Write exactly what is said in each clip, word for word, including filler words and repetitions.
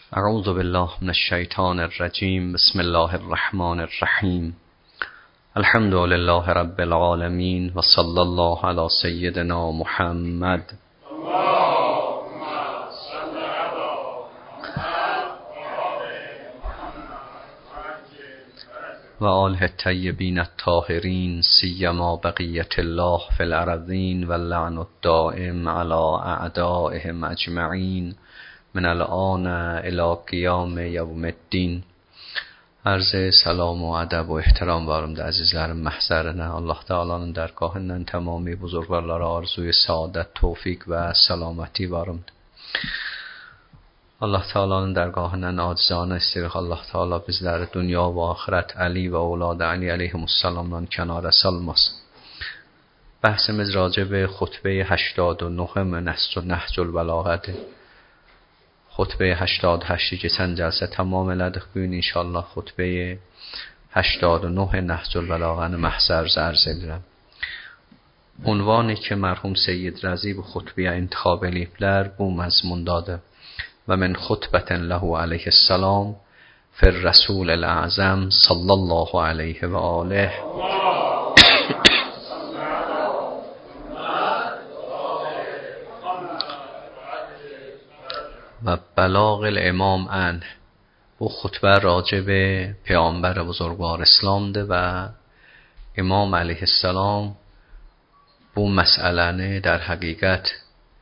اعوذ بالله من الشیطان الرجیم. بسم الله الرحمن الرحیم. الحمد لله رب العالمین و صلی الله علی سیدنا محمد و آله الطیبین الطاهرین، سیما بقیت الله فی الارضین و اللعن الدائم علی اعدائهم اجمعین من الآن الی قیام یوم الدین. عرض سلام و ادب و احترام varımda azizlerim mahzarına Allah Teala'nın dergahından tamamı buzurgvarlara arzuyu saadet, tevfik ve selameti varımda. Allah Teala'nın dergahından acizane istirik Allah Teala bizleri dünya ve ahiret Ali ve evladı Ali aleyhimussalamdan kenara salmasın. Bahsimiz راجع به خطبه هشتاد و نه نهج البلاغه. خطبه هشتاد و هشت که چند جلسه تمام لدخ بین انشالله خطبه هشتاد و نه نهج البلاغه محضر زرز ediyorum. عنوانی که مرحوم سید رضی به خطبه انتخاب لیبلر bu مضمون داده و من خطبة له علیه السلام فی الرسول الاعظم صلی الله علیه و آله و بلاغ الامام عنه. bu خطبه راجع به پیامبر بزرگوار اسلام ده و امام علیه السلام bu مسئله در حقیقت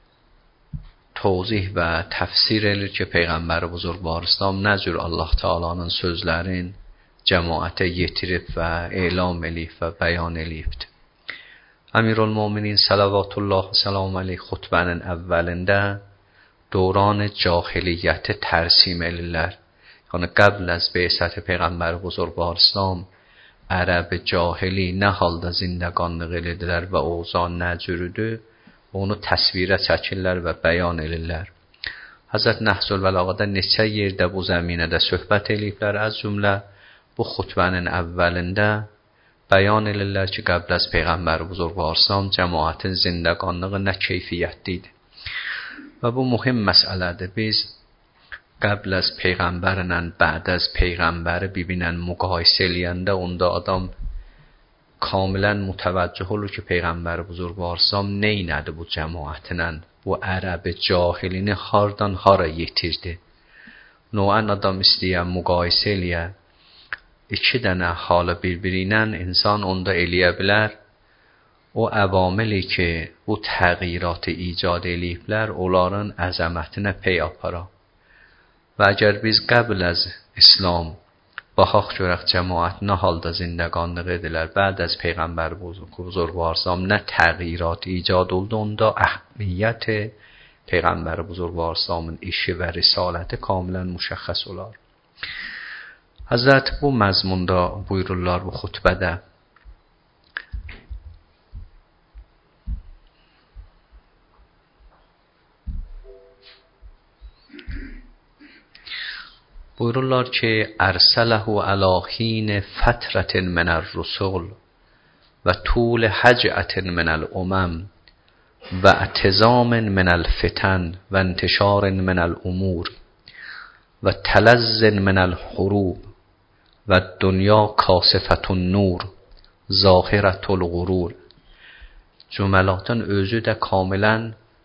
توضیح və təfsir edir ki, Peyğəmbər buzurgvar İslam nə cür Allah Teala'nın sözlərin cəmaətə yetirib və elam eləyib və bəyan eləyibdir. Əmirülmüminin salavatullah salam aleyh xutbənin əvvəlində دوران جاهلیت ترسیم elirlər. Yəni قبل از بعثت Peyğəmbər buzurgvar İslam ərəb cahili nə halda zindəqanlıq edirdilər və oğuzan nə cürüdür, onu təsvirə çəkirlər və bəyan edirlər. Həzrət Nəhcül Bəlağədə neçə yerdə bu zəminədə söhbət eləyiblər. Az cümlə bu xutbənin əvvəlində bəyan edirlər ki, qəbl az Peyğəmbər buzurgvar İslam cəmaətin zindəqanlığı nə keyfiyyətli idi. و bu مهم مسئله. biz قبل از پیغمبرن بعد از پیغمبر ببینن مقایسه eləyəndə onda adam kamilən mutavajjih olur ki, Peyğəmbər buzurgvar İslam neynədi bu cəmaətinlə, bu ərəb cahilini hardan hara yetirdi. Noən adam istəyən müqayisə eləyə, iki dənə halı bir-biri ilə insan onda eləyə bilər. O əvamili ki, bu təğyiratı icad eləyiblər, onların əzəmətinə pey apara. Və əgər biz qəbl az İslam baxaq görək cəmaət nə halda zindəqanlıq edilər, bəd az Peyğəmbər buzurgvar İslam nə təğyirat icad oldu, onda əhəmiyyət Peyğəmbər buzurgvar İslamın işi və risaləti kamilən müşəxəs olar. Həzrət bu məzmunda buyururlar bu xutbədə. buyururlar ki ارسله علی حین فترة من الرسل و طول هجعة من الامم و اعتزام من الفتن و انتشار من الامور و تلذ من الحروب و الدنیا کاسفة النور ظاهرة الغرور. جملاتın özü də kamilən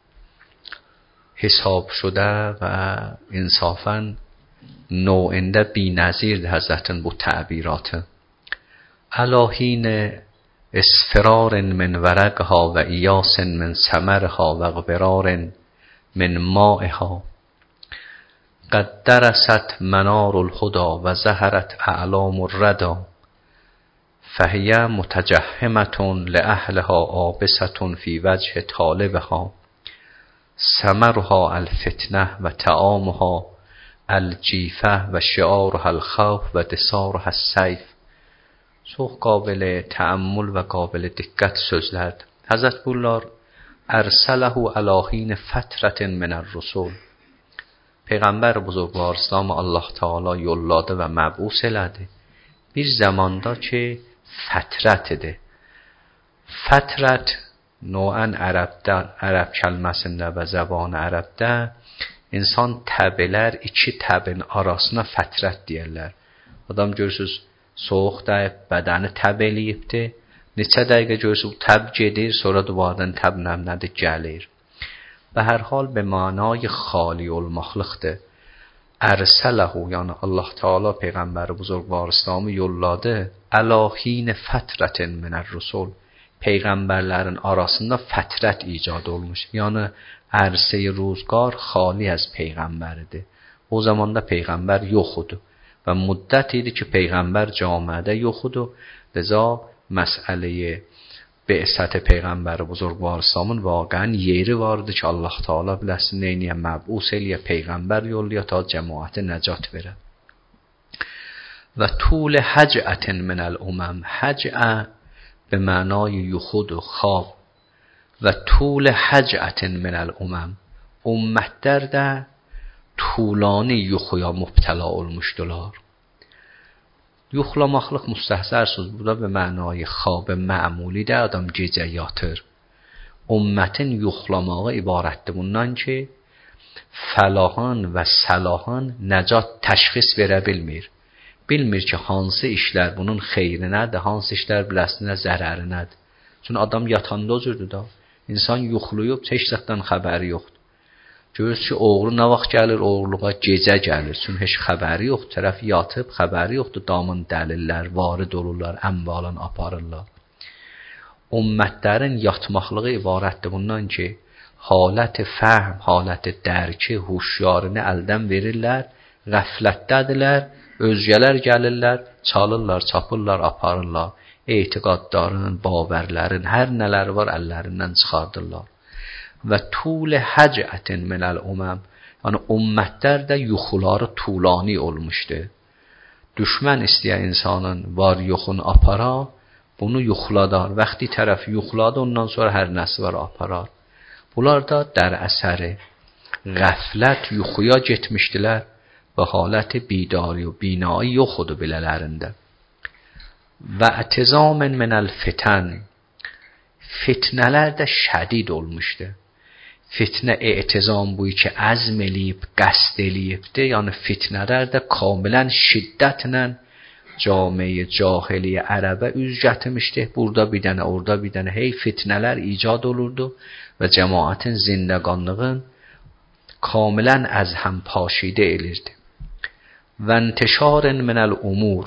حساب شده و انصافاً نوعنده بی نظیر حضرتن بود تعبیرات. الهین اسفرار من ورقها و ایاس من ثمرها و غبرار من مائها قد درست منار الهدى و ظهرت اعلام الردى فهی متجهمة لأهلها آبسة فی وجه طالبها ثمرها الفتنه و طعامها الجیفه و شعارها الخوف و دثارها السیف. çox قابل تأمل و قابل دقت sözlərdir. Həzrət buyururlar ارسله علی حین فترة من الرسل. Peyğəmbər buzurgvar İslamı Allah Teala yolladı və məbus elədi bir zamanda ki fətrətidir. Fətrət نوعا عربdə, ərəb kəlməsində və zəban ərəbdə İnsan təbələr iki təbin arasına fətrət deyirlər. Adam görürsüz, soğuq dəyib, bədəni təb eləyibdir. Neçə dəqiqə görürsüz, təb gedir, sonra duvardan təb nəmnədir, gəlir. Və hər hal به معنای خالی olmaqlıqdır. ارسله yəni Allah Teala peyğəmbəri buzurgvar İslamı yolladı. Əlahin fətrətin minər rusul. Peyğəmbərlərin arasında fətrət icad olmuş. Yəni ərsə-i ruzgar xali az peyğəmbəridir. O zamanda peyğəmbər yox idi və müddət idi ki peyğəmbər camiədə yox idi. Lezا məsələyə بعثت پیغمبر بزرگوار اسلامın واقعا yeri vardı ki Allah Teala biləsin neyniyə məbus eləyə peyğəmbər yolluya ta cəmaətə nəcat verə. Və طول حجأة من الامم حجأ به معنای یخود و خواب و طول حجأة من الامم ümmətlər də طولانی yuxuya mübtəla olmuşdular. Yuxlamaqlıq müstəhsərsiniz. Burada به معنای خواب معمولی də adam gecə yatır. Ümmətin yuxlamağı ibarətdir bundan ki fəlahan və səlahan nəcat təşxis verə bilmir. Bilmir ki hansı işlər bunun xeyrinədir, hansı işlər biləsinə zərərinədir. Çünki adam yatanda özürdür da. İnsan yuxluyub heç zətdən xəbəri yoxdur. Görürsünüz ki oğru nə vaxt gəlir oğurluğa? Gecə gəlir. Çünki heç xəbəri yoxdur. Tərəf yatıb, xəbəri yoxdur. Damın dəlillər, varid olurlar, əmvalın aparırlar. Ümmətlərin yatmaqlığı ibarətdir bundan ki halət fəhm, halət dərki, huşyarını əldən verirlər, qəflətdədirlər, özgələr gəlirlər, çalırlar, çapırlar, aparırlar. Etiqadların, bavərlərin, hər nələr var əllərindən çıxardırlar. Və طول حجأة من الامم yəni ümmətlər də yuxuları tulani olmuşdu. Düşmən istəyə insanın var yoxun apara, bunu yuxladar. Vaxtı tərəf yuxladı, ondan sonra hər nəsi var aparar. Bunlar da در əsəri qəflət yuxuya getmişdilər və halət bidari و binai yox idi belələrində. Və اتزام من الفتن fitnələr də şədid olmuşdu. Fitnə etizam buy ki əzm eləyib, qəsd eləyibdir. Yəni fitnələr də kamilən şiddətlə camiə cahiliyə ərəbə üz gətirmişdi. Burada bir dənə, orada bir dənə hey fitnələr icad olurdu və cəmaətin zindəqanlığın kamilən az هم پاشیده elirdi. Və intişar من الامور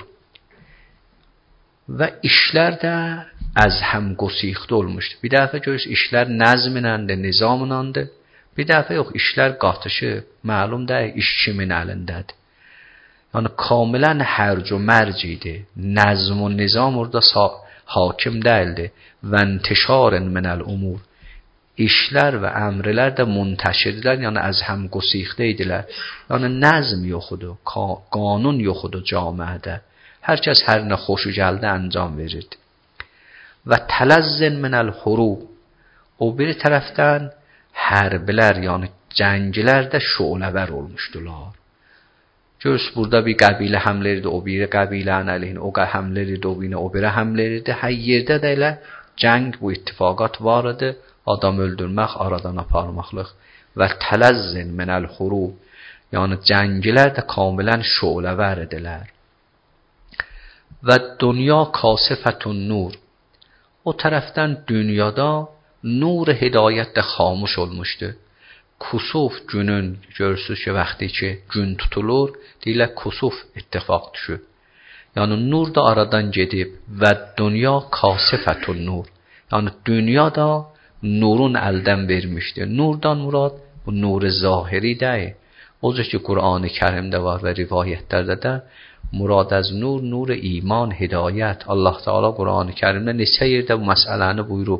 və işlər də az هم گسیخته olmuşdu. Bir dəfə görürsünüz işlər nəzminəndir, nizamınandır. Bir dəfə yox, işlər qatışıb, məlum deyil iş kimin əlindədir. Yəni kamilən hərc و مرج idi. Nəzm و nizam orada hakim deyildi. Və intişar من الامور işlər və əmrlər də muntaşirlər, yəni az هم گسیخته idilər. Yəni nəzm yox idi, qanun yox idi camiədə. Hər kəs hər nə xoşu gəldi anjam verirdi. Və tələzzin من الحروب o bir tərəfdən hərblər, yəni cənglər də şöləvər olmuşdular. Görürsünüz burada bir qəbilə həmlə edirdi, o biri qəbilənin əleyhinə, o həmlə edirdi, o biri o biri həmlə edirdi. Hər yerdə də elə cəng bu ittifaqat var idi. Adam öldürmək, aradan aparmaqlıq. Və tələzzin من الحروب yəni cənglər də kamilən şöləvər idilər. Və dünya kasifətun nur o tərəfdən dünyada nur hidayət də xamuş olmuşdu. Kusuf günün görürsünüz ki vaxtı ki gün tutulur deyilə kusuf ittifaq düşür. Yəni nur da aradan gedib və dünya kasifətun nur yəni dünyada nurun əldən vermişdi. Nurdan murad bu nur zahiri deyil. O cür ki Qur'an-ı Kərimdə var və rivayətlərdə də murad az nur nur iman hidayət. Allah Teala Qur'an-ı Kərimdə neçə yerdə bu məsələni buyurub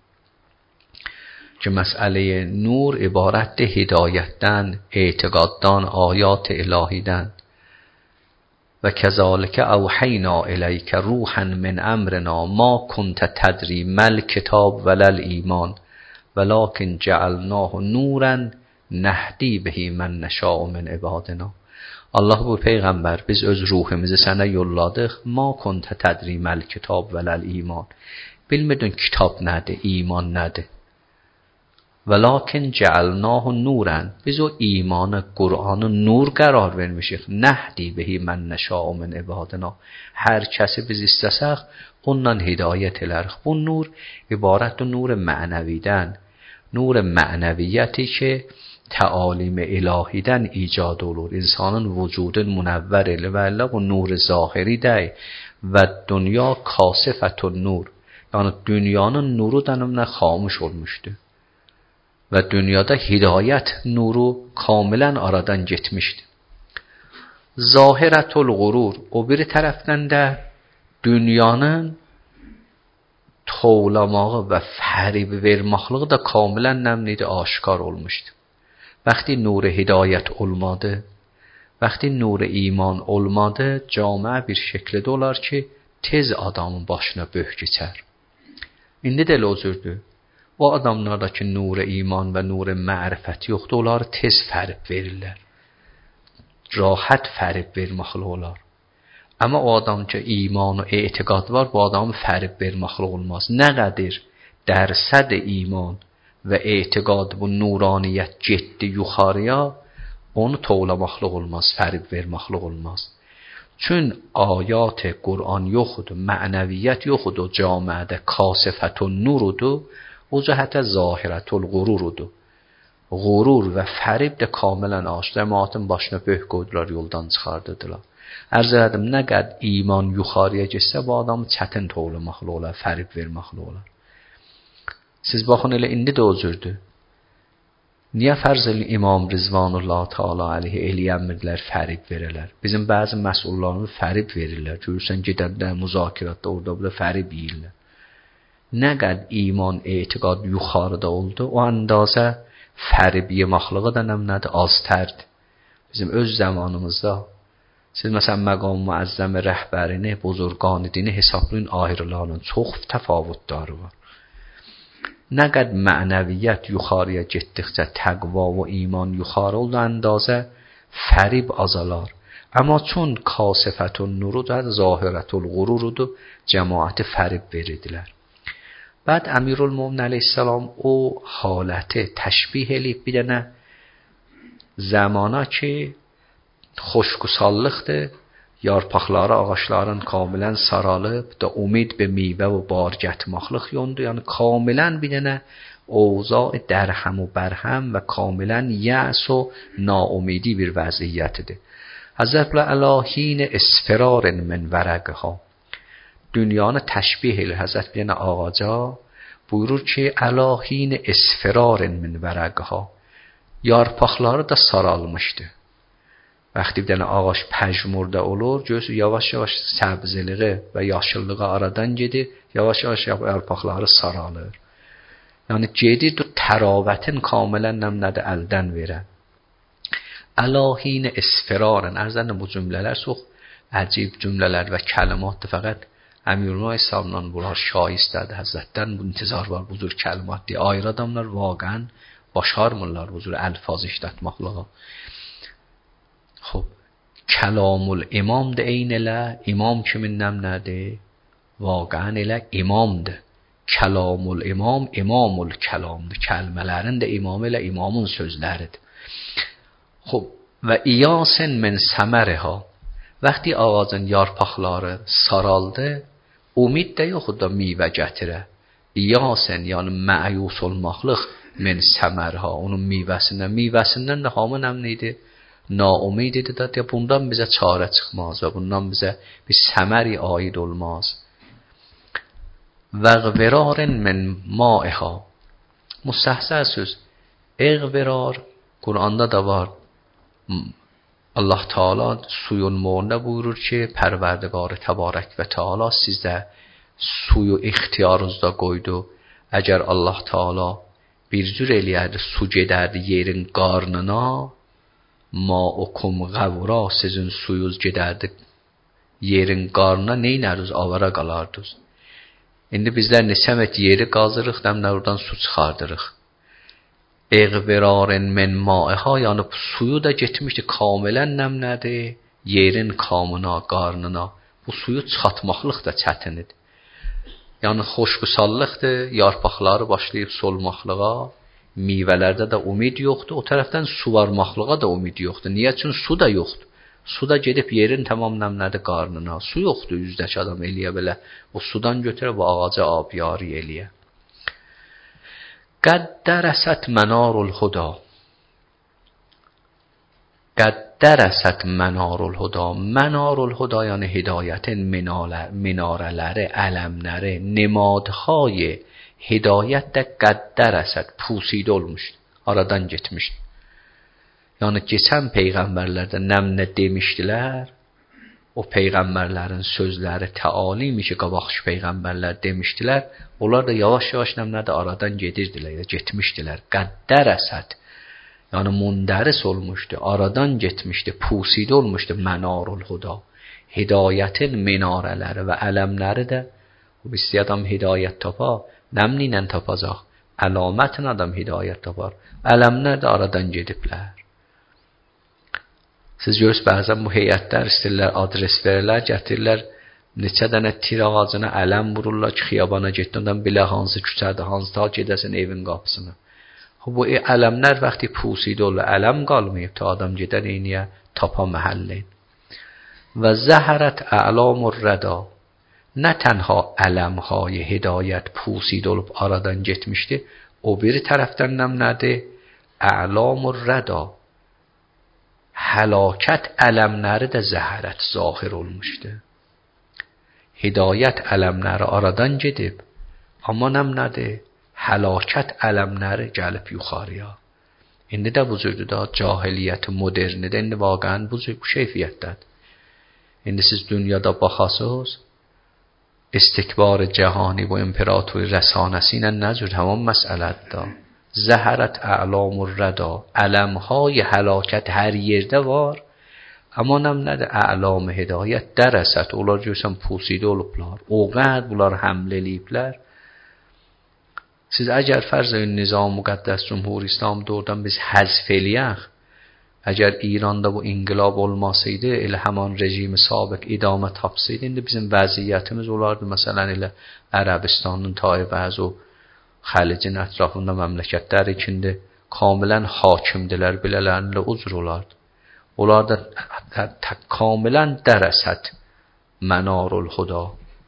ki məsələyə nur ibarətdir hidayətdən, etiqaddan, ayat ilahidən. Və kəzalika اوحینا الیک روحا من امرنا ما كنت تدری ما الکتاب ولا الایمان ولکن جعلناه نورا نهدی به من نشاء من عبادنا. Allah bu peyğəmbər biz öz ruhumuzu sənə yolladıq. Ma kunta tədri məl kitab vələl iman. Bilmirdin kitab nədir, iman nədir. ولکن جعلناه نورا biz o imanı, Qur'anı nur qərar vermişik. Nəhdi bihi mən nəşəu min ibadina. Hər kəsi biz istəsək ondan hidayət edərik. Bu nur ibarətdir nur mənəvidən. Nur mənəviyyəti ki təalim ilahidən icad olur. İnsanın vücudun munəvvər elə və elə bu nur zahiri dey və dünya kasifətun nur. Yəni dünyanın nuru dənimlə xamış olmuşdu. Və dünyada hidayət nuru kamilən aradan getmişdi. Zahirətul qurur, o biri tərəfdən də dünyanın tovlamağı və fərib verməklığı da kamilən nəmniydi, aşkar olmuşdu. Vəqti nur hidayət olmadı, vəqti nur iman olmadı, camiə bir şəkildə olar ki, tez adamın başına böh keçər. İndi də elə o cürdür. O adamlarda ki nur iman və nur mərifət yoxdur, onları tez fərib verirlər. Rahat fərib verməkli olar. Amma o adam ki iman və etiqad var, bu adamı fərib verməkli olmaz. Nə qədər dərsəd iman və etiqad bu nuraniyyət getdi yuxarıya, onu tovlamaqlı olmaz, fərib verməkli olmaz. Çün ayat Qur'an yoxdur, mənəviyyət yoxdur camiədə, kasifətun nurudur. O cəhətə zahirətul qururudur. Qurur və fərib də kamilən aşdı. Cəmaatın başına böh qoydular, yoldan çıxardıdılar. Ərz elədim, nə qədər iman yuxarıya getsə, bu adamı çətin tovlamaqlı olar, fərib verməkli olar. Siz baxın, elə indi də o cürdür. Niyə fərzəl İmam Rizvanullah Teala aleyhi eləyənmirdilər, fərib verələr? Bizim bəzi məsullarımız fərib verirlər. Görürsən, gedəndə, müzakirətdə, orada burada fərib yiyirlər. Nə qədər iman, etiqad yuxarıda oldu, o andazə fərib yemaqlığı da nəmnədir, az tərdir. Bizim öz zamanımızda, siz məsələn məqam müəzzəm rəhbərini, buzurqan dini hesablayın, ayrılarının çox təfavütləri var. Nə qədər mənəviyyət yuxarıya getdikcə, təqva və iman yuxarı oldu, andazə fərib azalar. Amma çün kasifətun nurudur, zahirətul qururudur, cəmaəti fərib verirdilər. بعد امیرالمومنین علیه السلام او حالت تشبیه eləyib bir dənə zamana ki xoşqüsallıqdır, yarpaqları ağaçların kamilən saralıb da umid be meyvə və bar getmaqlıq yondur. Yəni kamilən bir dənə اوضاع درهم و برهم و کاملا یأس و ناامیدی bir vəziyyətidir. Həzrət Əlahین isfirar min vərəqha. Dünyanı təşbih elə Həzrət bir dənə ağaca buyurur ki, Əlahین isfirar min vərəqha. Yarpaqları da saralmışdı. Vəqti bir dənə ağac pəjmurda olur, görürsünüz yavaş-yavaş səbziliği və yaşıllığı aradan gedir, yavaş-yavaş yarpaqları saralır. Yəni gedir o təravətin kamilən nəmnədə əldən verən. Əlahین isfirarən. Ərzən bu cümlələr çox əcib cümlələr və kəlimatdır. Fəqət Əmirullah İslamdan bunlar şaistədir. Həzrətdən bu intizar var bu cür kəlimat deyə. Ayrı adamlar vaqən başarmırlar bu cür əlfaz işlətməklığa. Xob, kəlamul imam da eyn elə. İmam kimin nəmnədir? Vaqən elə imamdır. Kəlamul imam, imamul kəlamdır. Kəlmələrin də imamı ilə imamın sözləridir. Xob, və iyasən min səməriha. Vəqti ağacın yarpaqları saraldı, umid də yoxdur da meyvə gətirə. İyasən, yəni məyus olmaqlıq min səməriha. Onun meyvəsindən, meyvəsindən də hamı nəmniydi? Naumid idi da, bundan bizə çarə çıxmaz və bundan bizə bir səməri aid olmaz. Vəğvirarin min maiha. Müstəhsər söz. Əğvirar Quranda da var. Allah Teala suyun morunda buyurur ki, Pərverdigar Təbarək və Teala sizdə suyu ixtiyarınızda qoydu. Əgər Allah Teala bir cür eləyərdi, su gedərdi yerin qarnına, maukum qəvra, sizin suyunuz gedərdi yerin qarnına, neynərdiniz? Avara qalardınız. İndi bizlər nisəmət yeri qazırıq, nəmlə oradan su çıxardırıq. Əğvirarin min maiha, yəni suyu da getmişdi kamilən nəmlədir, yerin kamına, qarnına. Bu suyu çıxatmaqlıq da çətin idi. Yəni xoşqüsallıqdır, yarpaqları başlayıb solmaqlığa, meyvələrdə də ümid yoxdur, o tərəfdən suvarmaqlığa da ümid yoxdur. Niyə? Çünki su da yoxdur. Su da gedib yerin tamam nəmlədi qarnına. Su yoxdur üzdəki adam eləyə belə. O sudan götürə bu ağaca abiyari eləyə. Qəddərəsət mənarul huda. Qəddərəsət mənarul huda. Mənarul huda yəni hidayətin minarələri, ələmləri, nemadهای hidayət də qəddərəsət, pusidə olmuşdu. Aradan getmişdi. Yəni keçən peyğəmbərlərdə nəmnə demişdilər, o peyğəmbərlərin sözləri təalimi ki, qabaqçı peyğəmbərlər demişdilər, onlar da yavaş-yavaş nəmlədə aradan gedirdilər, getmişdilər. Qəddərəsət, yəni mündəris olmuşdu, aradan getmişdi, pusidə olmuşdu mənarul huda. Hidayətin minarələri və ələmləri də, bu istəyir adam hidayət tapa, nəmni ilə tapacaq, əlamətin adam hidayət tapar, ələmlər də aradan gediblər. Siz görürsünüz, bəzən bu heyətlər istəyirlər, adres verirlər, gətirirlər, neçə dənə tir ağacına ələm vururlar ki, xiyabana getdi, ondan bilə hansı küçədir, hansı ta gedəsin evin qapısına. Bu ələmlər vaxtı pusidə olur, ələm qalmayıb, ta adam gedən eyniyə tapa məhəllin. Və zəhərət əlamur rəda, nə tənha ələmهای hidayət pusidə olub aradan getmişdi, o biri tərəfdən nəm nədir? Əlamur rəda. Həlakət ələmləri də zəhərət zahir olmuşdu. Hidayət ələmləri aradan gedib, amma nəm nədir? Həlakət ələmləri gəlib yuxarıya. İndi də bu cürdür da, cahiliyyəti modernidə, indi vaqəən bu, bu şeyfiyyətdədir. İndi siz dünyada baxasınız, istikbar cəhani bu imperatori rəsanəsi ilə nə cür həman məsələdir da. Zəhərət əlamur rəda, ələmهای həlakət hər yerdə var, amma nəm nədir? Əlam hidayət dərəsət, onlar görsən pusidə olublar, oğəd bunlar həmlə eləyiblər. Siz əgər fərz edin nizam müqəddəs Cumhur İslamda oradan biz həzf eləyək, əgər İranda bu inqilab olmasaydı, elə həman rejimi sabiq idamə tapsaydı, indi bizim vəziyyətimiz olardı, məsələn elə Ərəbistanın taybəz o xəlicin ətrafında məmləkətlər ikindi kamilən hakimdilər, bilələrinlə ucur olardı. Onlar da kamilən dərəsət mənarul huda.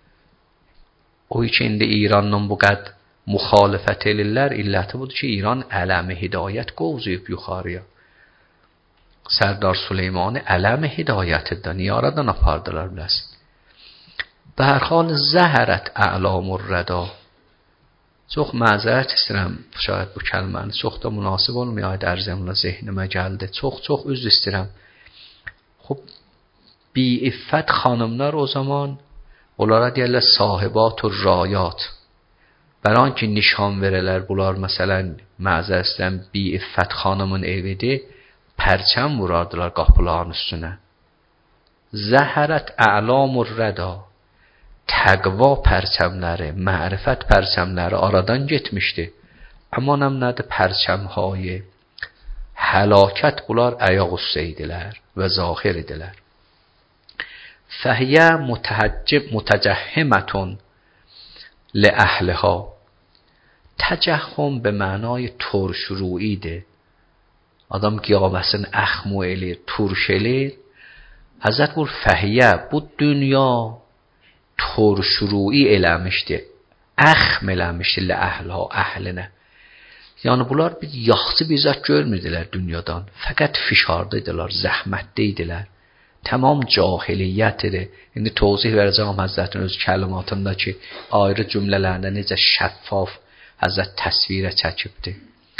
O ki, indi İrandan bu qəd müxalifət elirlər, illəti budur ki, İran ələmi hidayət qovzuyub yuxarıya. Sərdar Süleymani ələmi hidayətidir, niyə aradan apardılar biləsin? Bə hər xal zəhərət əlamur rəda. Çox məzərət istəyirəm, şayad bu kəlməni çox da münasib olmayaydı, ərzəmlə zehnimə gəldi. Çox-çox üzr istəyirəm. Xub, bi-iffət xanımlar o zaman, onlara deyərlər sahibat-ı rayat. Bəran ki, nişan verələr, bunlar məsələn, məzər istəyirəm, bi-iffət xanımın evidir, pərçəm vurardılar qapıların üstünə. Zəhərət əlamur rəda. Təqva pərçəmləri, mərifət pərçəmləri aradan getmişdi. Amma nəm nədir? Pərçəmهای həlakət bunlar əyaq üstə idilər və zahir idilər. Fəhiyyə mütəcəhhimətun ləəhliha. Təcəhhüm به معنای ترشروییdir. Adam qiyafəsini əxmu eləyir, turş eləyir. Həzrət buyur, fəhiyyə, bu dünya turşuruyi eləmişdi, əxm eləmişdi əhlə, əhlinə. Yəni bunlar bir yaxşı bir zət görmürdülər dünyadan, fəqət fişardaydılar, zəhmətdə idilər. Tamam cahiliyyət idi. İndi tozih verəcəm Həzrətin öz kəlimatında ki, ayrı cümlələrində necə şəffaf Həzrət təsvirə çəkibdi.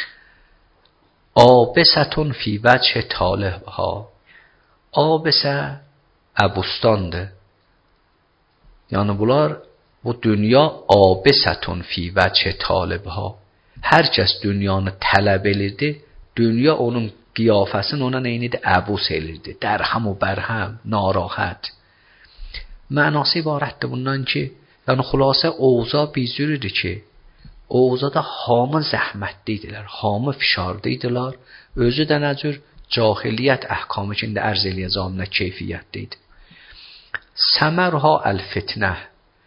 Abəsətun fi vəcə talihha. Abəsə əbustandır. Yəni bunlar, bu dünya abisətun fi vəcə talibha. Hər kəs dünyanı tələb elirdi, dünya onun qiyafəsini ona neynidir? Əbus elirdi. Dərhəm və bərhəm, narahat. Mənası ibarətdir bundan ki, yəni xülasə oğuza bizcürüdür ki, oğuzada hamı zəhmətli idilər, hamı fişarlı idilər, özü də nəcür cahiliyyət əhkamı ki, indi ərz eləyəcəm nə keyfiyyətli idi. Səmərha əl-fitnə.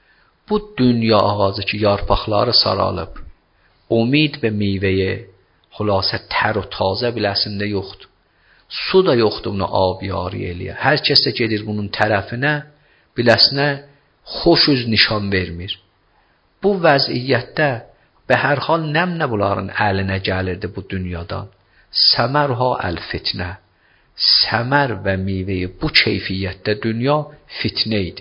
Bu dünya ağacı ki, yarpaqları saralıb, umid və meyvəyə xülasə tər o taze biləsində yoxdur. Su da yoxdur bunu abiyari eləyə. Hər kəs də gedir bunun tərəfinə, biləsinə xoş üz nişan vermir. Bu vəziyyətdə be hər hal nəmnə bunların əlinə gəlirdi bu dünyadan. Səmərha əl-fitnə. Səmər və meyvəyi bu keyfiyyətdə dünya fitnə idi.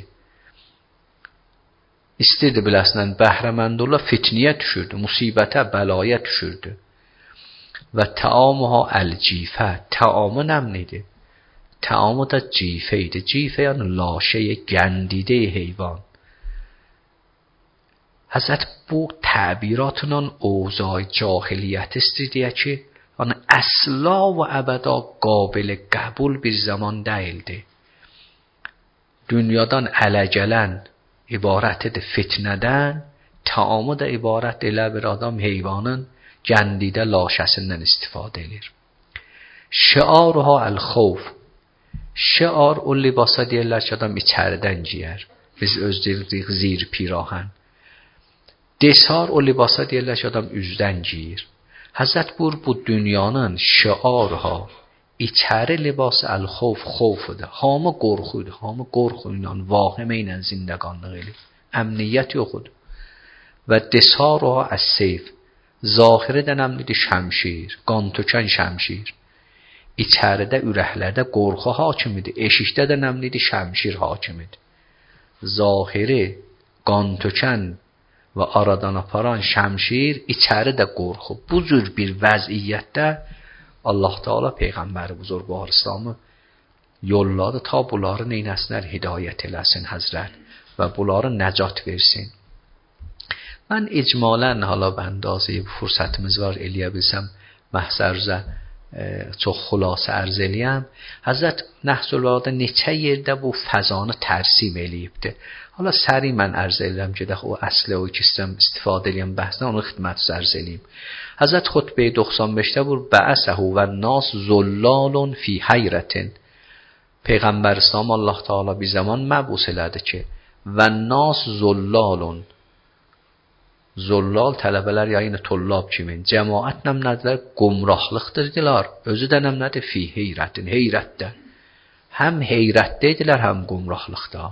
İstirdi biləsinən bəhrəməndullah fitniyə düşürdü, musibətə, bəlaya düşürdü. Və təamuha əl-cifə. Təamı nəmnidir. Təamı da cifə idi. Cifə yəni laşəyə, gəndidə heyvan. Həzrət bu təbiratla اوضاع cahiliyyət istəyir ki, yəni əsla və əbəda qabil qəbul bir zaman deyildi. Dünyadan ələ gələn ibarətdir fitnədən, təamı da ibarət elə bir adam heyvanın gəndidə laşəsindən istifadə edir. Şiarha əl-xawf. Şiar o libasa deyirlər ki, adam içəridən giyər. Biz öz deyirik zir pirahən. Desar o libasa deyirlər ki, adam üzdən giyir. Həzrət buyur bu dünyanın şiarha içəri libası əl-xawf xawfıdır. Hamı qorxudur. Hamı qorxu ilə, vahimə ilə zindəqanlıq edir. Əmniyyət yoxudur. Və desarha əs-seyf. Zahirə dənəmlidir şəmşir, qan tökən şəmşir. İçəridə, ürəklərdə qorxu hakimidir. Eşikdə dənəmlidir şəmşir hakimidir. Zahiri qan tökən və aradan aparan şəmşir, içəridə qorxu. Bu cür bir vəziyyətdə Allah Teala Peyğəmbəri buzurgvar İslamı yolladı ta bunları neynəsinlər, hidayət eləsin Həzrət və bunları nəcat versin. Mən icmalən hala bəndazı bu fürsətimiz var eləyə bilsəm məhzərzə e, çox xülasə ərz eləyəm. Həzrət Nəhcülbalağda neçə yerdə bu fəzanı tərsim eləyibdir. Hala səri mən ərz eləyəm ki, o əsli o ikisindən istifadə eləyəm bəhsdən onu xidmətə ərz eləyim. Həzrət xutbə doxsan beşdə bu bəəsəhu və nas zullalun fi hayrətin. Peyğəmbər İslam Allah Teala bir zaman məbus elədi ki, və nas zullalun. Zullal tələbələr yayını tollab kimin? Cəmaət nəmnədilər, qumrahlıqdırdılar. Özü də nəmnədir fi heyrətin, heyrətdə. Həm heyrətdə idilər, həm qumrahlıqda.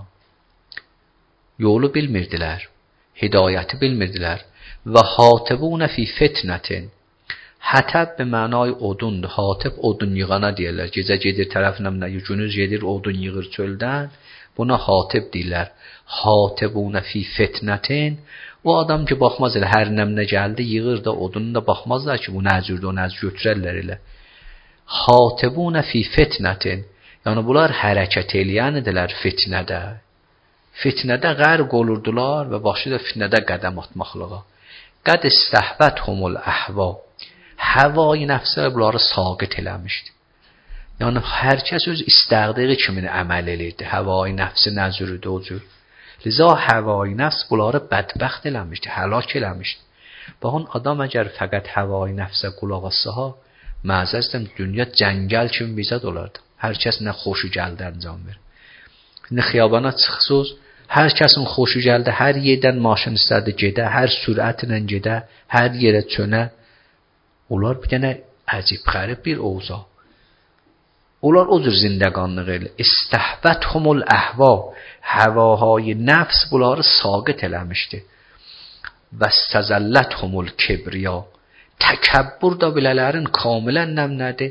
Yolu bilmirdilər, hidayəti bilmirdilər. Və hatibunə fi fitnətin. Hətəb bir mənay odundur. Hatib odun yığana deyirlər. Gecə gedir tərəf nəmnə, günüz gedir odun yığır çöldən. Buna hatib deyirlər. Hatibunə fi fitnətin. O adam ki baxmaz elə hər nəmnə gəldi yığır da odunu da baxmazlar ki bu nəcürdür, o nəcür götürərlər elə. Hatibunə fi fitnətin. Yəni bunlar hərəkət eləyən idilər fitnədə. Fitnədə qərq olurdular və başı da fitnədə qədəm atmaqlığa. Qəd istəhvəthumul əhva. Həvai nəfsə bunları saqit eləmişdi. Yəni hər kəs öz istədiyi kimi əməl eləyirdi. Həvai nəfsi nəcürdür o cür. Liza həvai nəfs bunları bədbəxt eləmişdi, həlak eləmişdi. Baxın, adam əgər fəqət həvai nəfsə qulaq assaha, məzəzdən dünya cəngəl kimi bizə dolardı. Hər kəs nə xoşu gəldi əncam verir. İndi xiyabana çıxsız, hər kəsin xoşu gəldi, hər yerdən maşın istədi gedə, hər sürətlə gedə, hər yerə çönə. Onlar bir dənə əcib xərib bir ovza. Onlar o cür zindəqanlıq elə. İstəhvəthumul əhva. Həvahay nəfs bunları saqit eləmişdi. Və istəzəlləthumul kibriya. Təkəbbür da bilələrin kamilən nəmnədir.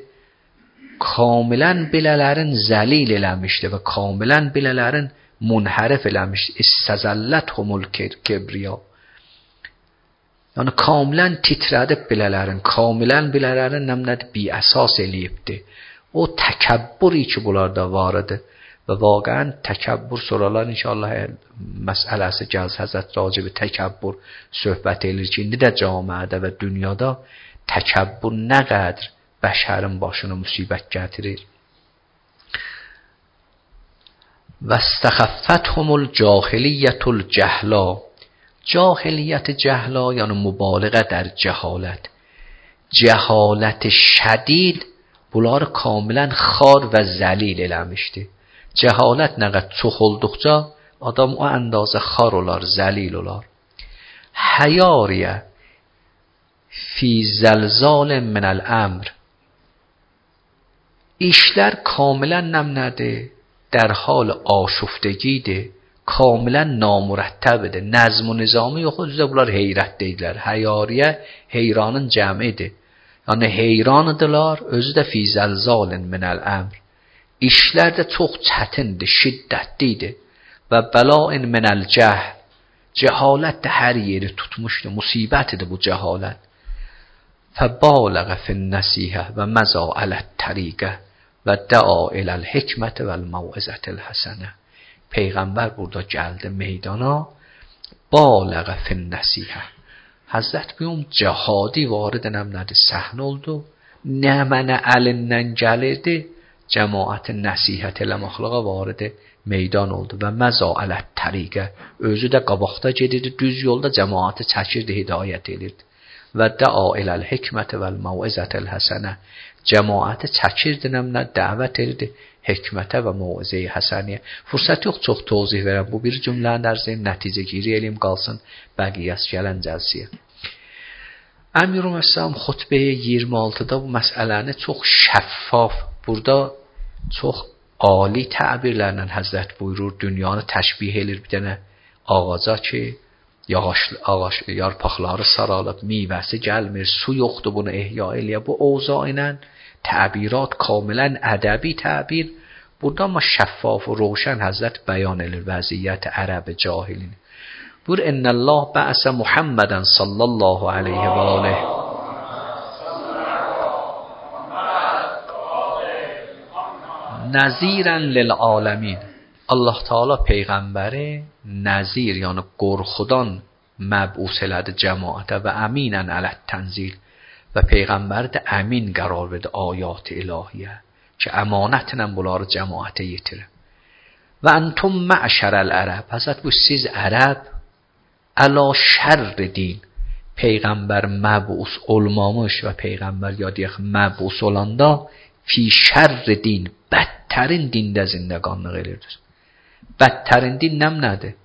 Kamilən bilələrin zəlil eləmişdi və kamilən bilələrin munhərif eləmişdi. İstəzəlləthumul kibriya. Yəni kamilən titrədib bilələrin, kamilən bilələrin nəmnədir bi əsas eləyibdi. O təkəbbüri ki bunlarda var idi və vaqəən təkəbbür soralar inşallah məsələsi gəls Həzrət racibi təkəbbür söhbət edir ki, indi də camiədə və dünyada təkəbbür nə qədər bəşərin başına müsibət gətirir. Vəstəxəffəthumul cahiliyyətul cəhla. Cahiliyyət cəhla yəni mübaliğə در cəhalət. Cəhalət şədid bunları kamilən xar və zəlil eləmişdi. Cəhalət nə qədər çox olduqca adam o əndazə xar olar, zəlil olar. Həyariyə فی زلزال من الامر. işler کاملا nəm nədir? در حال آشفتگیdir. کاملا نامرتبdir. Nəzm و nizamı yox, özü bunlar heyrətdəyirlər. Həyariyə heyranın cəmidir. Yəni heyranıdırlar, özü də fi zəlzalin minəl əmr. İşlər də çox çətindir, şiddətlidir. Və bəlain minəl cəhl. Cəhalət də hər yeri tutmuşdur, musibətidir bu cəhalət. Fəbaləğə fin-nəsihə və məzə alət təriqə və dəa iləl hikmətə vəl məvizətəl həsənə. Peyğəmbər burada gəldi meydana, baləğə fin-nəsihə. Həzrət buyum cəhadi varid nəmlədi, səhnə oldu, nə mənə əlindən gəlirdi, cəmaətin nəsihət eləməklığa varidi meydan oldu və məzə alət təriqə. Özü də qabaqda gedirdi, düz yolda cəmaəti çəkirdi, hidayət edirdi. Və dəa iləl hikmətə vəl məvizətəl həsənə. Cəmaəti çəkirdi, nəmlə dəvət edirdi, hikmətə və məvizəyi həsəniyə. Fürsət yox, çox tozih verəm. Bu bir cümlənin ərzəyim, nəticə giri eləyim qalsın, bəqiyyəs gələn cəlsiyə. Əmirülməhsəm xutbəyə iyirmi altıda bu məsələni çox şəffaf, burada çox ali təbirlərlə Həzrət buyurur, dünyanı təşbih edir bir dənə ağaca ki, yağış, ağaç, yarpaqları saralıb, meyvəsi gəlmir, su yoxdur, bunu ehya eləyə. Bu ovza ilə təbirat kamilən ədəbi təbir. Burada amma şəffaf və roşən Həzrət bəyan edir vəziyyət ərəb cahilini. Buyur, innəllah bəəsə Muhammədən sallallahu aleyhi və aleyh. Nəzirən lil'aləmin. Allah Teala Peyğəmbəri nəzir, yəni qorxudan məbus elədi cəmaətə və əminən ələt tənzil. Və Peyğəmbəri də əmin qərar verdi ayat-ı ilahiyyə ki, əmanətlə bunları cəmaətə yetirir. Və entum mə'şərəl ərəb. Həzrət bu siz ərəb əla şərr din. Peyğəmbər məbus olmamış və Peyğəmbər ya deyək məbus olanda fi şərr din, bədtərin dində zindəqanlıq edirdir. Bədtərin din nəm nədir?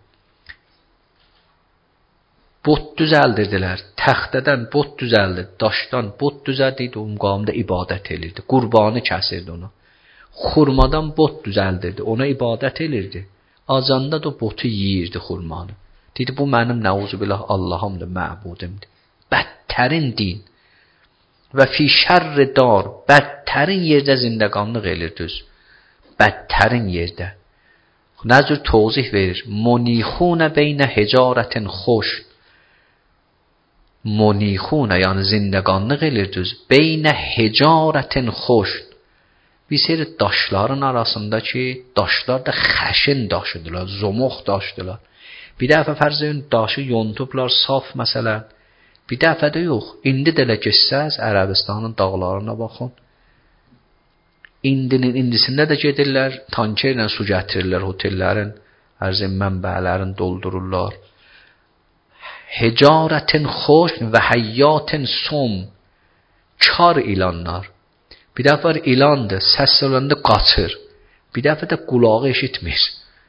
Bot düzəldirdilər, təxtədən bot düzəldi, daşdan bot düzəldi, o müqamda ibadət edirdi, qurbanı kəsirdi ona. Xurmadan bot düzəldirdi, ona ibadət edirdi. Azanda da botu yeyirdi xurmanı. Dedi, bu mənim nəuzubillah Allahımdır, məbudimdir. Bədtərin din. Və fi şərr dar, bədtərin yerdə zindəqanlıq elirdiniz. Bədtərin yerdə. Nə cür tozih verir? Monixunə beynə hecarətin xoş. Monixunə, yəni zindəqanlıq elirdiniz. Beynə hecarətin xoş. Bir seri daşların arasında ki, daşlar da xəşin daşıdılar, zomox daşdılar. Bir dəfə fərz edin, daşı yontublar, saf məsələn. Bir dəfə də yox. İndi də elə geçsəz, Ərəbistanın dağlarına baxın. İndinin indisində də gedirlər, tankerlə su gətirirlər, otellərin, ərzin mənbələrin doldururlar. Hecarətin xoş və həyyatın som. Kar ilanlar. Bir dəfə ilandır, səs olanda qaçır. Bir dəfə də qulağı eşitmir.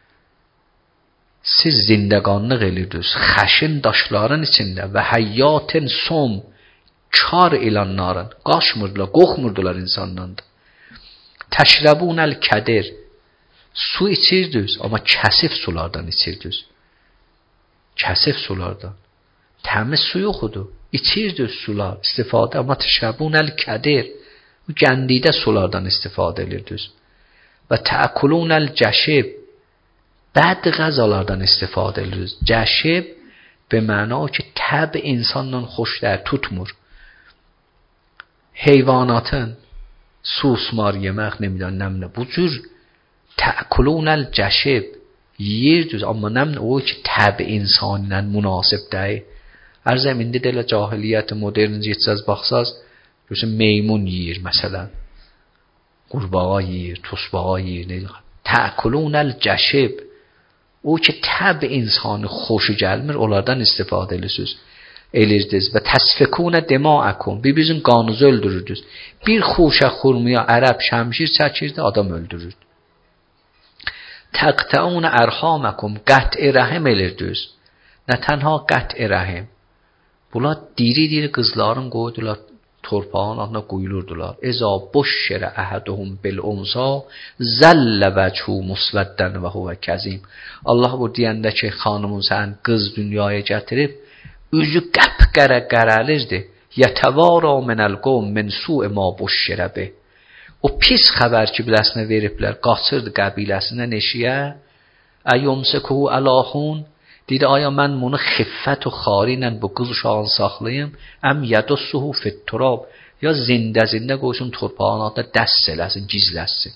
Siz zindəqanlıq edirdiniz, xəşin daşların içində və həyyatın som, kar ilanların, qaçmırdılar, qorxmurdular insandan da. Təşrəbunəl kədir, su içirdiniz, amma kəsif sulardan içirdiniz. Kəsif sulardan. Təmiz su yoxudur, içirdiniz sular, istifadə, amma təşrəbunəl kədir, bu gəndidə sulardan istifadə edirdiniz. Və təəkulunəl cəşib, bəd qəzalardan istifadə edilir. Cəşib به معنا ki təb insanla xoşdur, tutmur. Heyvanatın susmar yemək nemidən nəmlə. Bu cür təkulunəl cəşib yiyirdir, amma nəmlə o ki təb insanla münasib deyil. Hər zaman indi də elə cahiliyyət modern getsəz baxsaz, görürsən meymun yiyir məsələn. Qurbağa yiyir, tusbağa yiyir. Təkulunəl cəşib o ki təb insanı xoşu gəlmir, onlardan istifadə edirsiniz. Elirdiniz və təsfikunə demaakum, bir-birinizin qanınızı öldürürdünüz. Bir xuşə xurmuya ərəb şəmşir çəkirdi, adam öldürürdü. Təqtəunə ərhamakum, qət'i rəhim elirdiniz. Nə tənha qət'i rəhim, Bunlar diri-diri qızların qoydular torpağın altına qoyulurdular. Eza bushira ahaduhum bil unsa zalla vajhu muswaddan və huwa kazim. Allah bu deyəndə ki, xanımın sən qız dünyaya gətirib, üzü qəpqərə qərəlirdi. Yətəvara minəl qavm min su'e ma bushira bi. O pis xəbər ki, biləsinə veriblər, qaçırdı qəbiləsindən eşiyə. Əyyumsikuhu əlahun. Dedi, aya mən bunu xiffət və xari ilə bu qız uşağını saxlayım, əm yədussuhu fit turab, ya zində-zində qoysun torpağın altında dəst eləsin, gizləsin.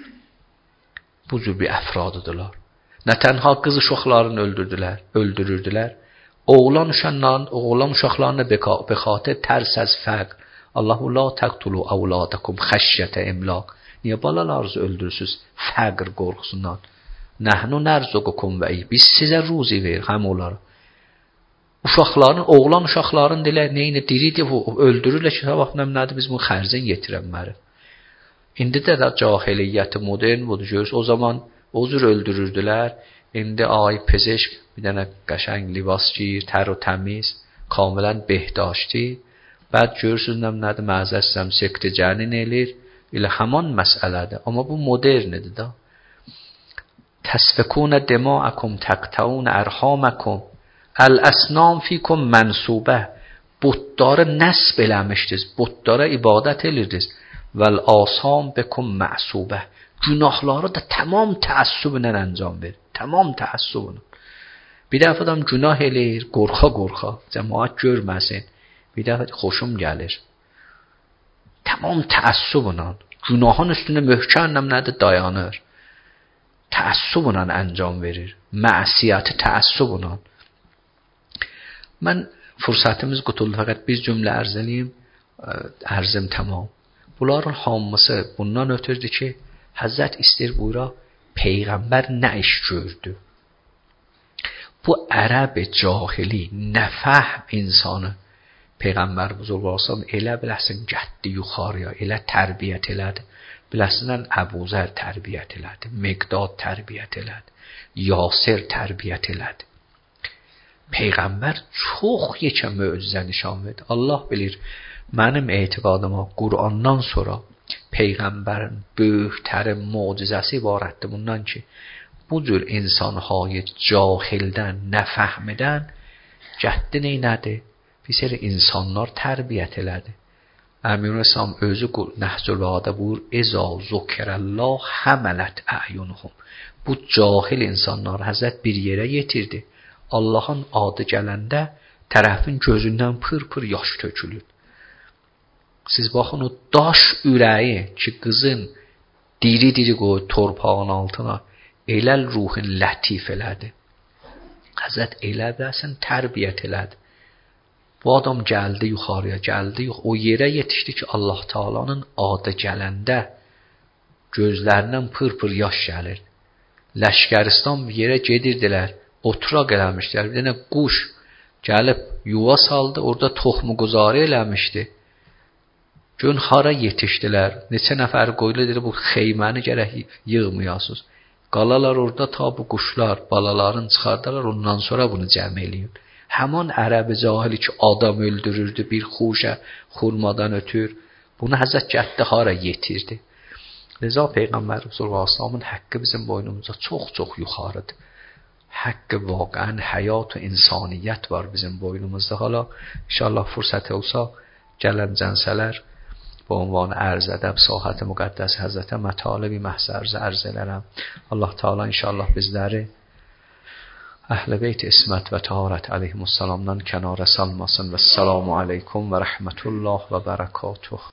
Bu cür bir əfradıdırlar. Nə tənha qız uşaqlarını öldürdülər, öldürürdülər. Oğlan uşaqlarını, oğlan uşaqlarını bəxatə tərs az fəqr. Allahu la təqtulu avladakum xəşyətə imlaq. Niyə balalarınızı öldürürsünüz? Fəqr qorxusundan. Nəhnu nərzuqukum və biz sizə ruzi verir həm onlara. Uşaqların, oğlan uşaqların dilə neyini diridir, öldürürlər ki, sabah nədir biz bunu xərzən yetirənməri. İndi də, də cahiliyyəti modern budur, görürüz. O zaman o cür öldürürdülər. İndi ay pezeşk bir dənə qəşəng libas giyir, tər o təmiz, kamilən behdaşti. Bəd görürsünüz nədir, məzəssəm sekti cənin elir. Elə həman məsələdir. Amma bu modernidir da. تسفكون دماءكم تقطعون ارحامكم الاسنام فيكم منصوبه. بتدار نسب eləmişdiniz, butlara ibadət edirdiniz. Vel asam bekum ma'subə. Günahları da tamam təəssüblə anjam verir. Tamam təəssüblə. Bir dəfə adam günah eləyir, qorxa-qorxa, cəmaət görməsin. Bir dəfə xoşum gəlir. Tamam təəssüblə. Günahın üstünə möhkəmlə nədir dayanır. Təəssüblə anjam verir. Məsiyyəti təəssüblə. Mən fürsətimiz qutuldu, fəqət bir cümlə ərz eləyim, ərzim tamam. Bunların hamısı bundan ötürdü ki, Həzrət istəyir buyura, Peyğəmbər nə iş gördü? Bu ərəb cahili, nəfəhm insanı Peyğəmbər buzurqarsam elə biləsin gətdi yuxarıya, elə tərbiyyət elədi. Biləsindən Əbuzər tərbiyyət elədi, Miqdad tərbiyyət elədi, Yasir tərbiyyət elədi. Peyğəmbər çox yekə möcüzə nişan verdi. Allah bilir, mənim etiqadıma Qur'andan sonra Peyğəmbərin böyüklərin möcüzəsi ibarətdir bundan ki, bu cür insanları cahildən, nəfəhmidən gətdi neynədir? Bir seri insanlar tərbiyyət elədi. Əmir-i-İslam özü Nəhcül Bəlağada buyur, Eza zukirəllah həmələt əyunuhum. Bu cahil insanlar Həzrət bir yerə yetirdi. Allahın adı gələndə tərəfin gözündən pır-pır yaş tökülür. Siz baxın o daş ürəyi ki, qızın diri-diri qoyur torpağın altına, elə ruhun lətif elədi. Həzrət elə biləsən tərbiyyət elədi. Bu adam gəldi yuxarıya, gəldi, o yerə yetişdi ki, Allah Taala'nın adı gələndə gözlərindən pır-pır yaş gəlir. Ləşkəristan bir yerə gedirdilər, oturaq eləmişdilər. Bir dənə quş gəlib yuva saldı, orada toxmu quzarı eləmişdi. Gün hara yetişdilər, neçə nəfər qoydu, dedi, bu xeyməni gərək yığmayasınız. Qalalar orada ta bu quşlar, balalarını çıxardarlar, ondan sonra bunu cəm eləyin. Həman ərəbi cahili ki, adam öldürürdü, bir xuşə xurmadan ötür. Bunu Həzrət Gəddi hara yetirdi. Rəza Peyğəmbər Rəsulullah haqqı bizim boynumuzda çox-çox yuxarıdır. Haqqı vaqən həyat və insaniyyət var bizim boynumuzda. Hala inşallah fürsəti olsa gələn cənsələr bu ünvan ərz ədəb sahət müqəddəs Həzrətə mətalibi məhz ərz elərəm. Allah Teala inşallah bizləri Əhl-i Beyt İsmət və Taharət əleyhimussalamdan kənara salmasın və səlamu aleykum və rəhmətullah və bərəkatuh.